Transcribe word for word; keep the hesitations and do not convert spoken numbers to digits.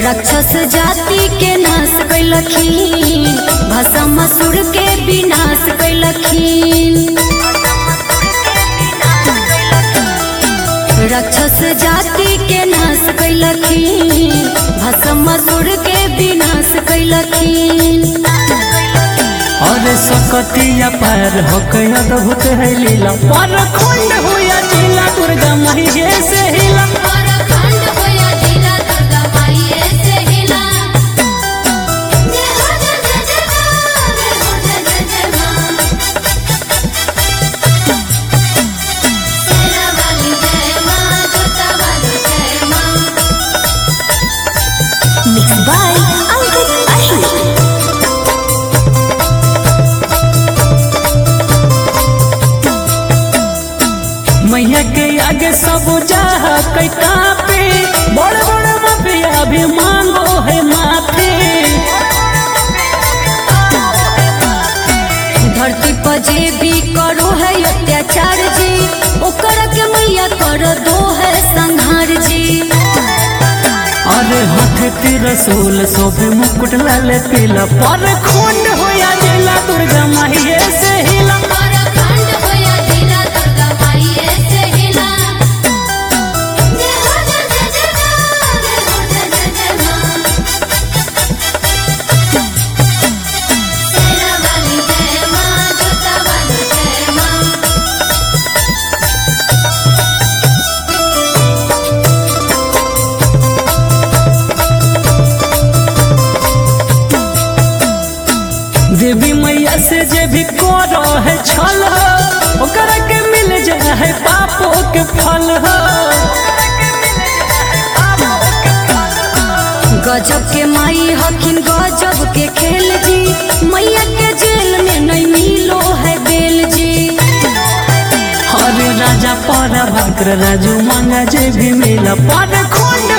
राक्षस जाति के नाश कैलखीन, भस्मासुर के विनाश कैलखीन। राक्षस जाति के नाश कैलखीन, भस्मासुर के विनाश कैलखीन। और सकतिया पार होके अद्भुत है लीला, पर खंड हुआ जिला दुर्गा मैया से हिला। Mixed by Ankit Ahir. मैया के आगे सब चाह कई कापे, बड़ बड़ माफिया भी मांगो है माफी। धरती पर जे भी करो है अत्याचार जी, ओकर के मैया कर दो है संहार जी। अरे हाथ तिरसूल सोफे मुकुट लाल पीला, पर खंड होया जिला दुर्गा मैया से हिला। देवी मैया से जे भी करो है छल हो, ओकरा के मिल जाए है पापों के फल हो। गजब के माई हकिन गजब के खेल जी, मैया के जेल में नहीं मिलो है बेल जी। हरे राजा पर भाग्र राजू मांगा जे भी मिला, पर खंड